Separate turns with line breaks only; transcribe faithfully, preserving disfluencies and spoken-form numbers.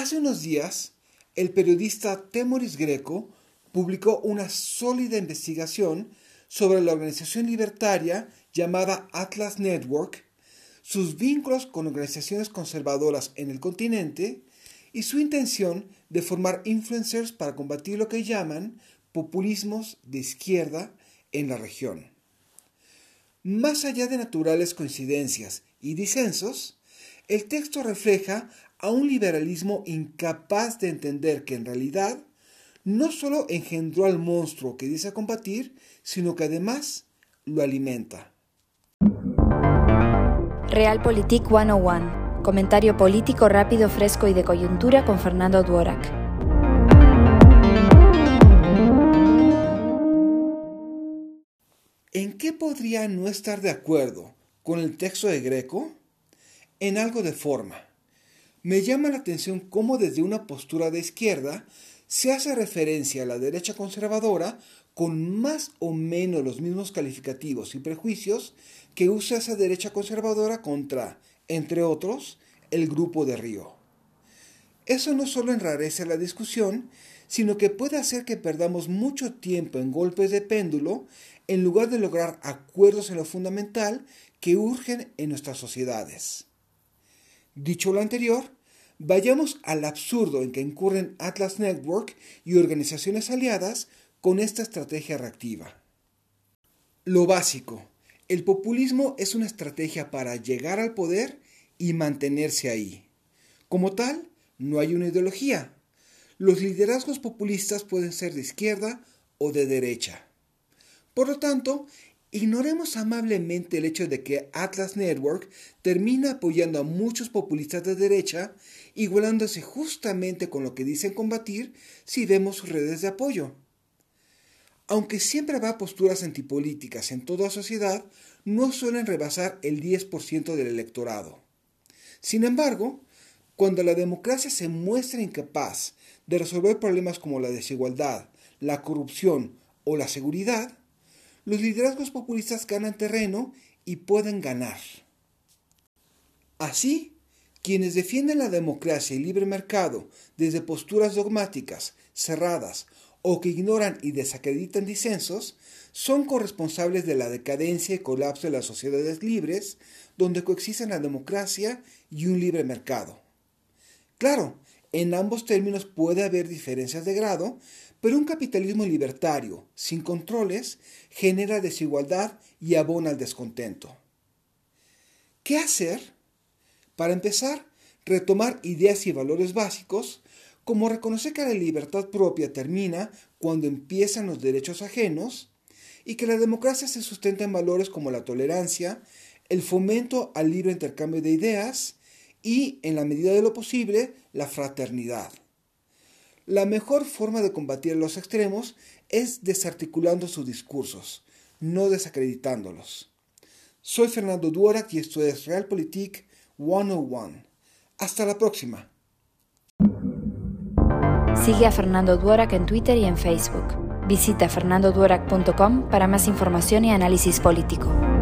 Hace unos días, el periodista Temoris Greco publicó una sólida investigación sobre la organización libertaria llamada Atlas Network, sus vínculos con organizaciones conservadoras en el continente y su intención de formar influencers para combatir lo que llaman populismos de izquierda en la región. Más allá de naturales coincidencias y disensos, el texto refleja a un liberalismo incapaz de entender que en realidad no solo engendró al monstruo que dice combatir, sino que además lo alimenta.
Realpolitik ciento uno. Comentario político rápido, fresco y de coyuntura con Fernando Dworak.
¿En qué podría no estar de acuerdo con el texto de Greco? En algo de forma. Me llama la atención cómo desde una postura de izquierda se hace referencia a la derecha conservadora con más o menos los mismos calificativos y prejuicios que usa esa derecha conservadora contra, entre otros, el Grupo de Río. Eso no solo enrarece la discusión, sino que puede hacer que perdamos mucho tiempo en golpes de péndulo en lugar de lograr acuerdos en lo fundamental que urgen en nuestras sociedades. Dicho lo anterior, vayamos al absurdo en que incurren Atlas Network y organizaciones aliadas con esta estrategia reactiva. Lo básico, el populismo es una estrategia para llegar al poder y mantenerse ahí. Como tal, no hay una ideología. Los liderazgos populistas pueden ser de izquierda o de derecha. Por lo tanto, ignoremos amablemente el hecho de que Atlas Network termina apoyando a muchos populistas de derecha, igualándose justamente con lo que dicen combatir si vemos sus redes de apoyo. Aunque siempre habrá posturas antipolíticas en toda sociedad, no suelen rebasar el diez por ciento del electorado. Sin embargo, cuando la democracia se muestra incapaz de resolver problemas como la desigualdad, la corrupción o la seguridad, los liderazgos populistas ganan terreno y pueden ganar. Así, quienes defienden la democracia y libre mercado desde posturas dogmáticas, cerradas o que ignoran y desacreditan disensos, son corresponsables de la decadencia y colapso de las sociedades libres donde coexisten la democracia y un libre mercado. Claro, en ambos términos puede haber diferencias de grado, pero un capitalismo libertario, sin controles, genera desigualdad y abona al descontento. ¿Qué hacer? Para empezar, retomar ideas y valores básicos, como reconocer que la libertad propia termina cuando empiezan los derechos ajenos y que la democracia se sustenta en valores como la tolerancia, el fomento al libre intercambio de ideas y, en la medida de lo posible, la fraternidad. La mejor forma de combatir los extremos es desarticulando sus discursos, no desacreditándolos. Soy Fernando Dworak y esto es Realpolitik ciento uno. Hasta la próxima.
Sigue a Fernando Dworak en Twitter y en Facebook. Visita fernando dworak punto com para más información y análisis político.